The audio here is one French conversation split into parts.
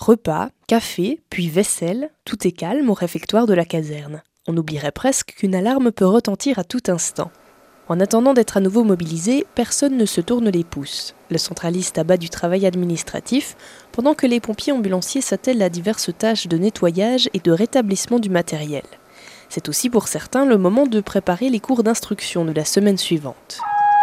Repas, café, puis vaisselle, tout est calme au réfectoire de la caserne. On oublierait presque qu'une alarme peut retentir à tout instant. En attendant d'être à nouveau mobilisé, personne ne se tourne les pouces. Le centraliste abat du travail administratif, pendant que les pompiers ambulanciers s'attellent à diverses tâches de nettoyage et de rétablissement du matériel. C'est aussi pour certains le moment de préparer les cours d'instruction de la semaine suivante.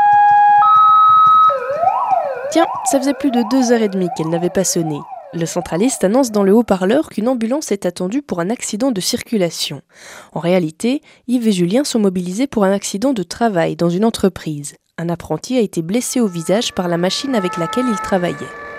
Tiens, ça faisait plus de 2h30 qu'elle n'avait pas sonné. Le centraliste annonce dans le haut-parleur qu'une ambulance est attendue pour un accident de circulation. En réalité, Yves et Julien sont mobilisés pour un accident de travail dans une entreprise. Un apprenti a été blessé au visage par la machine avec laquelle il travaillait.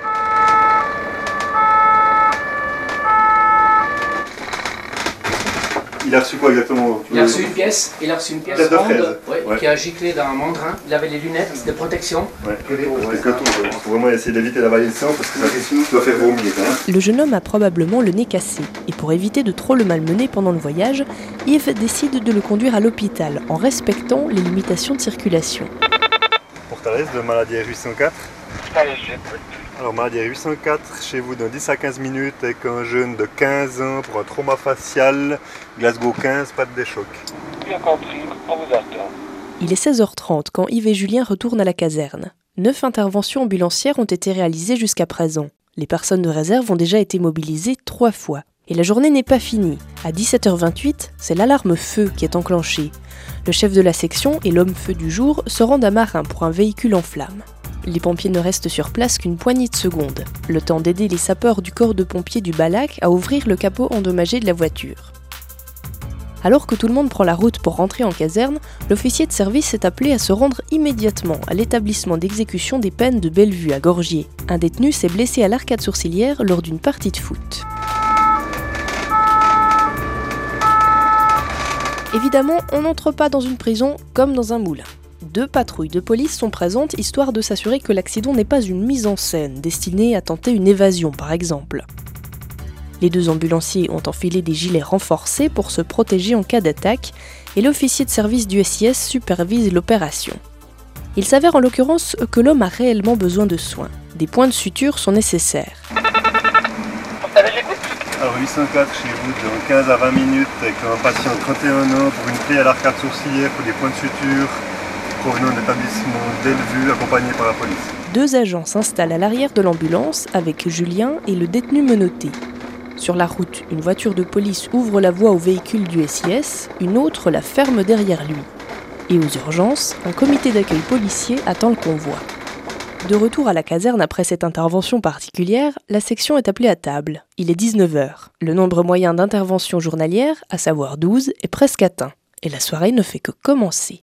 Il a reçu quoi exactement? Il a reçu une pièce ronde, qui a giclé dans un mandrin. Il avait les lunettes de protection. Il faut vraiment essayer d'éviter d'avaler le sang parce que ça doit faire vomir. Le jeune homme a probablement le nez cassé. Et pour éviter de trop le malmener pendant le voyage, Yves décide de le conduire à l'hôpital en respectant les limitations de circulation. Pour ta liste de maladie R804 ? Alors maladie R804, chez vous dans 10 à 15 minutes avec un jeune de 15 ans pour un trauma facial, Glasgow 15, pas de choc. Bien compris, on vous attend. Il est 16h30 quand Yves et Julien retournent à la caserne. 9 interventions ambulancières ont été réalisées jusqu'à présent. Les personnes de réserve ont déjà été mobilisées 3 fois. Et la journée n'est pas finie. À 17h28, c'est l'alarme feu qui est enclenchée. Le chef de la section et l'homme feu du jour se rendent à Marin pour un véhicule en flammes. Les pompiers ne restent sur place qu'une poignée de secondes, le temps d'aider les sapeurs du corps de pompiers du Ballac à ouvrir le capot endommagé de la voiture. Alors que tout le monde prend la route pour rentrer en caserne, l'officier de service est appelé à se rendre immédiatement à l'établissement d'exécution des peines de Bellevue à Gorgier. Un détenu s'est blessé à l'arcade sourcilière lors d'une partie de foot. Évidemment, on n'entre pas dans une prison comme dans un moulin. 2 patrouilles de police sont présentes histoire de s'assurer que l'accident n'est pas une mise en scène destinée à tenter une évasion par exemple. Les 2 ambulanciers ont enfilé des gilets renforcés pour se protéger en cas d'attaque et l'officier de service du SIS supervise l'opération. Il s'avère en l'occurrence que l'homme a réellement besoin de soins. Des points de suture sont nécessaires. Alors 804 chez vous dans 15 à 20 minutes avec un patient de 31 ans pour une plaie à l'arcade sourcilière pour des points de suture provenant de l'établissement Bellevue accompagné par la police. 2 agents s'installent à l'arrière de l'ambulance avec Julien et le détenu menotté. Sur la route, une voiture de police ouvre la voie au véhicule du SIS, une autre la ferme derrière lui. Et aux urgences, un comité d'accueil policier attend le convoi. De retour à la caserne après cette intervention particulière, la section est appelée à table. Il est 19h. Le nombre moyen d'interventions journalières, à savoir 12, est presque atteint. Et la soirée ne fait que commencer.